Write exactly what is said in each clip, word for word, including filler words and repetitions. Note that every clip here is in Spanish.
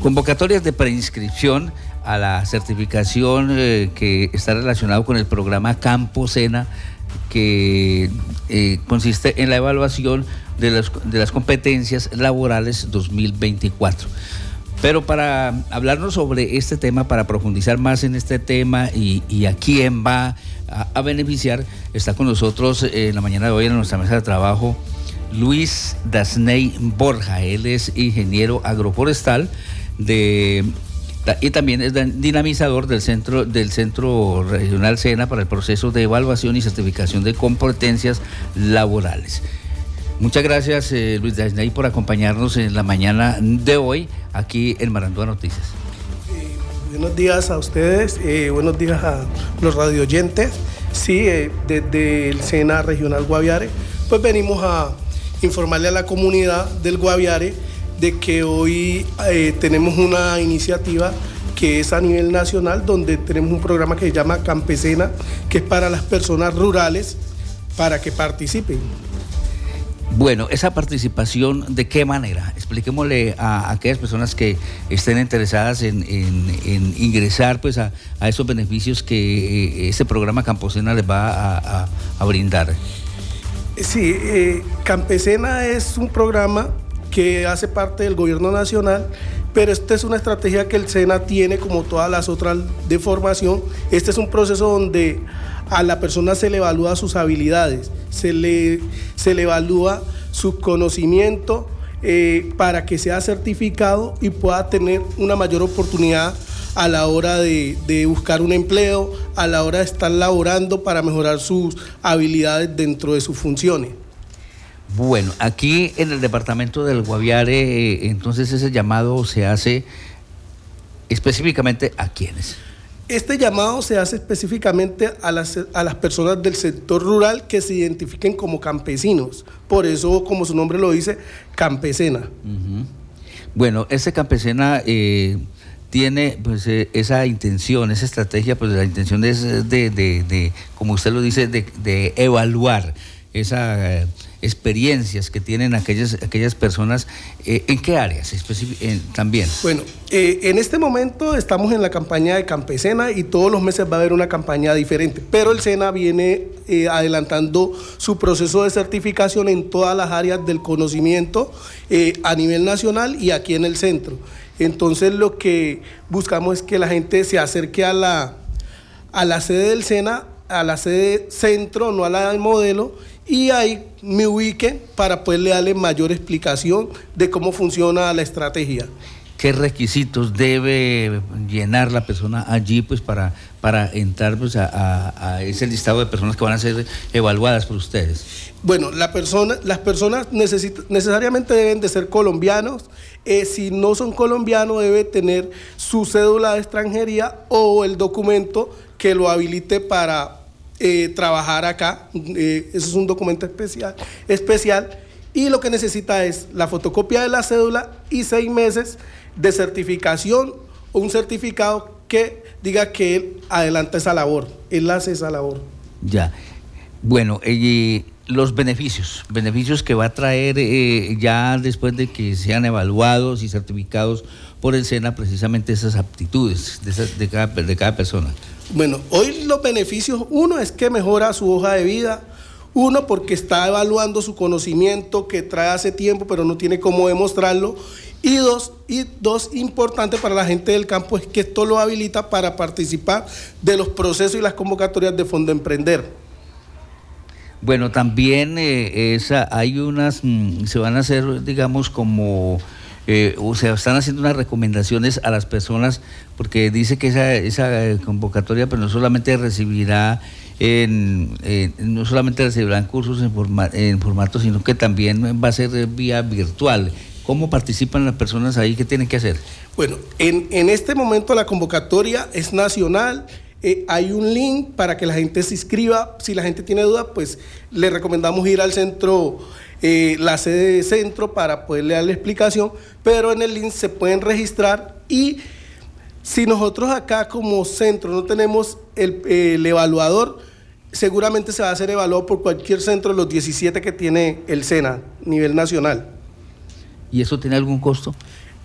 Convocatorias de preinscripción a la certificación eh, que está relacionado con el programa Campo Sena, que eh, consiste en la evaluación de las, de las competencias laborales dos mil veinticuatro. Pero para hablarnos sobre este tema, para profundizar más en este tema y, y a quién va a, a beneficiar, está con nosotros eh, en la mañana de hoy en nuestra mesa de trabajo Luis Dasney Borja. Él es ingeniero agroforestal de, y también es dinamizador del centro, del Centro Regional Sena para el proceso de evaluación y certificación de competencias laborales. Muchas gracias, eh, Luis Dasney, por acompañarnos en la mañana de hoy aquí en Marandúa Noticias. Eh, buenos días a ustedes, eh, buenos días a los radioyentes. Sí, eh, desde el Sena Regional Guaviare, pues venimos a informarle a la comunidad del Guaviare de que hoy eh, tenemos una iniciativa que es a nivel nacional, donde tenemos un programa que se llama Campesena, que es para las personas rurales, para que participen. Bueno, esa participación, ¿de qué manera? Expliquémosle a, a aquellas personas que estén interesadas en, en, en ingresar pues a, a esos beneficios que eh, este programa Campesena les va a, a, a brindar. Sí, eh, Campesena es un programa que hace parte del gobierno nacional, pero esta es una estrategia que el Sena tiene como todas las otras de formación. Este es un proceso donde a la persona se le evalúa sus habilidades, se le, se le evalúa su conocimiento eh, para que sea certificado y pueda tener una mayor oportunidad a la hora de, de buscar un empleo, a la hora de estar laborando para mejorar sus habilidades dentro de sus funciones. Bueno, aquí en el departamento del Guaviare, eh, entonces ese llamado se hace específicamente ¿a quiénes? Este llamado se hace específicamente a las, a las personas del sector rural que se identifiquen como campesinos. Por eso, como su nombre lo dice, Campesena. Uh-huh. Bueno, este Campesena eh, tiene pues eh, esa intención, esa estrategia, pues la intención es de, de, de como usted lo dice, de, de evaluar esas eh, experiencias que tienen aquellas, aquellas personas. Eh, ¿En qué áreas en, también? Bueno, eh, en este momento estamos en la campaña de Campesena y todos los meses va a haber una campaña diferente, pero el Sena viene eh, adelantando su proceso de certificación en todas las áreas del conocimiento eh, a nivel nacional y aquí en el centro. Entonces lo que buscamos es que la gente se acerque a la, a la sede del Sena, a la sede centro, no a la del modelo, y ahí me ubiquen para poderle darle mayor explicación de cómo funciona la estrategia. ¿Qué requisitos debe llenar la persona allí pues para, para entrar pues, a, a, a ese listado de personas que van a ser evaluadas por ustedes? Bueno, la persona, las personas necesita, necesariamente deben de ser colombianos. Eh, si no son colombianos, debe tener su cédula de extranjería o el documento que lo habilite para eh, trabajar acá. Eh, eso es un documento especial, especial. Y lo que necesita es la fotocopia de la cédula y seis meses de certificación o un certificado que diga que él adelanta esa labor, él hace esa labor. Ya. Bueno, y los beneficios, beneficios que va a traer eh, ya después de que sean evaluados y certificados por el Sena, precisamente esas aptitudes de, esas, de, cada, de cada persona. Bueno, hoy los beneficios, uno es que mejora su hoja de vida, uno porque está evaluando su conocimiento que trae hace tiempo pero no tiene cómo demostrarlo, y dos, y dos importante para la gente del campo es que esto lo habilita para participar de los procesos y las convocatorias de Fondo Emprender. Bueno, también eh, esa, hay unas, mmm, se van a hacer, digamos, como, eh, o se están haciendo unas recomendaciones a las personas, porque dice que esa, esa convocatoria pues no solamente recibirá, en, eh, no solamente recibirán cursos en, forma, en formato, sino que también va a ser vía virtual. ¿Cómo participan las personas ahí? ¿Qué tienen que hacer? Bueno, en, en este momento la convocatoria es nacional. Eh, hay un link para que la gente se inscriba. Si la gente tiene dudas, pues le recomendamos ir al centro, eh, la sede de centro, para poderle dar la explicación, pero en el link se pueden registrar. Y si nosotros acá como centro no tenemos el, el evaluador, seguramente se va a ser evaluado por cualquier centro de los diecisiete que tiene el Sena a nivel nacional. ¿Y eso tiene algún costo?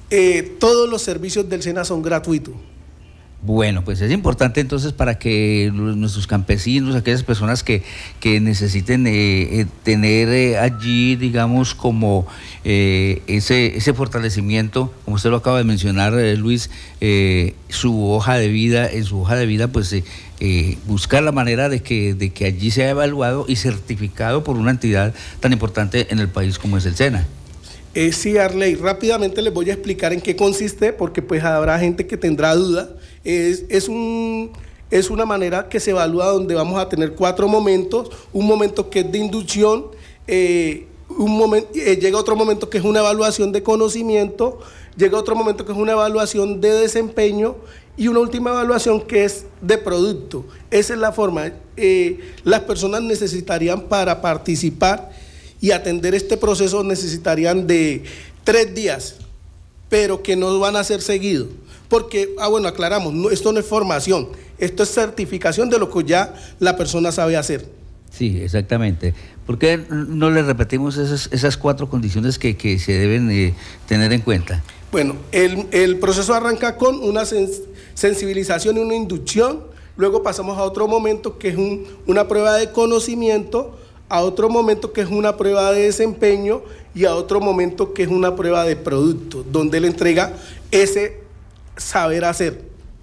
Eh, todos los servicios del SENA son gratuitos. Bueno, pues es importante entonces para que nuestros campesinos, aquellas personas que, que necesiten eh, eh, tener eh, allí, digamos, como eh, ese, ese fortalecimiento, como usted lo acaba de mencionar, eh, Luis, eh, su hoja de vida, en su hoja de vida, pues eh, eh, buscar la manera de que, de que allí sea evaluado y certificado por una entidad tan importante en el país como es el SENA. Eh, sí, Arley, rápidamente les voy a explicar en qué consiste, porque pues habrá gente que tendrá duda. Es, es, un, es una manera que se evalúa donde vamos a tener cuatro momentos, un momento que es de inducción, eh, un momento, eh, llega otro momento que es una evaluación de conocimiento, llega otro momento que es una evaluación de desempeño y una última evaluación que es de producto. Esa es la forma. Eh, las personas necesitarían para participar y atender este proceso necesitarían de tres días, pero que no van a ser seguidos. Porque, ah bueno, aclaramos, no, esto no es formación, esto es certificación de lo que ya la persona sabe hacer. Sí, exactamente. ¿Por qué no le repetimos esas, esas cuatro condiciones que, que se deben eh, tener en cuenta? Bueno, el, el proceso arranca con una sens sensibilización y una inducción, luego pasamos a otro momento que es un, una prueba de conocimiento, a otro momento que es una prueba de desempeño y a otro momento que es una prueba de producto, donde le entrega ese saber hacer.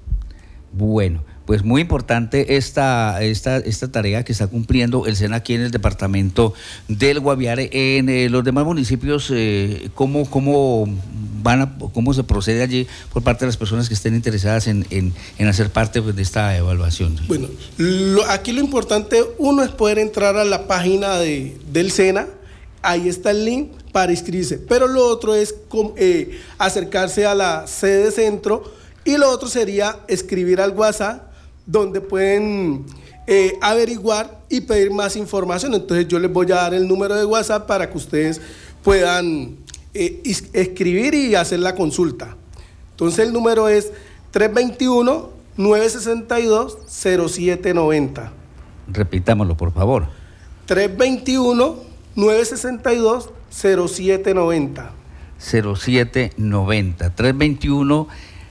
Bueno, pues muy importante esta, esta, esta tarea que está cumpliendo el SENA aquí en el departamento del Guaviare. En eh, los demás municipios, eh, ¿cómo, cómo, van a, ¿cómo se procede allí por parte de las personas que estén interesadas en, en, en hacer parte pues, de esta evaluación? Bueno, lo, aquí lo importante, uno es poder entrar a la página de, del SENA, ahí está el link para inscribirse, pero lo otro es eh, acercarse a la sede centro y lo otro sería escribir al WhatsApp donde pueden eh, averiguar y pedir más información. Entonces yo les voy a dar el número de WhatsApp para que ustedes puedan eh, escribir y hacer la consulta. Entonces el número es tres dos uno, nueve seis dos, cero siete nueve cero. Repitámoslo, por favor. tres dos uno, nueve seis dos, cero siete nueve cero. cero siete nueve cero. tres dos uno,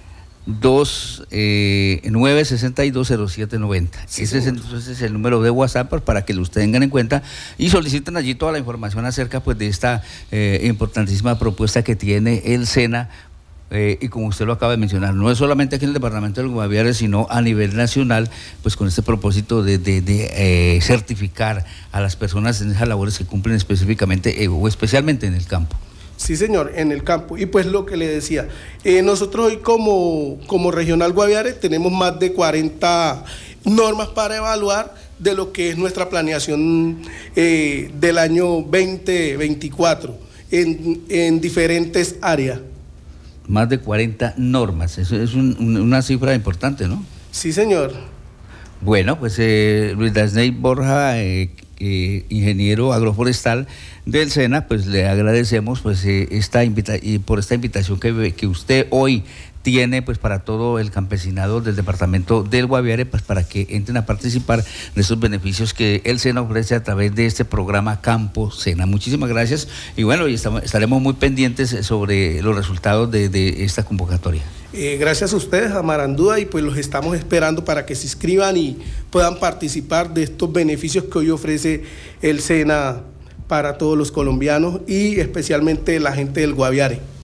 nueve seis dos, cero siete nueve cero. Sí, ese es entonces el número de WhatsApp para que lo tengan en cuenta y soliciten allí toda la información acerca pues, de esta eh, importantísima propuesta que tiene el SENA. Eh, y como usted lo acaba de mencionar, no es solamente aquí en el departamento del Guaviare, sino a nivel nacional, pues con este propósito de, de, de eh, certificar a las personas en esas labores que cumplen específicamente eh, o especialmente en el campo. Sí, señor, en el campo. Y pues lo que le decía, eh, nosotros hoy como, como Regional Guaviare tenemos más de cuarenta normas para evaluar de lo que es nuestra planeación eh, del año veinte veinticuatro en, en diferentes áreas. Más de cuarenta normas, eso es un, un, una cifra importante, ¿no? Sí, señor. Bueno, pues eh, Luis Dasney Borja, eh, eh, ingeniero agroforestal del SENA, pues le agradecemos pues eh, esta invita y por esta invitación que, que usted hoy tiene pues para todo el campesinado del departamento del Guaviare, pues para que entren a participar de esos beneficios que el SENA ofrece a través de este programa Campo SENA. Muchísimas gracias y bueno, y estamos, estaremos muy pendientes sobre los resultados de, de esta convocatoria. Eh, gracias a ustedes, a Marandúa, y pues los estamos esperando para que se inscriban y puedan participar de estos beneficios que hoy ofrece el SENA para todos los colombianos y especialmente la gente del Guaviare.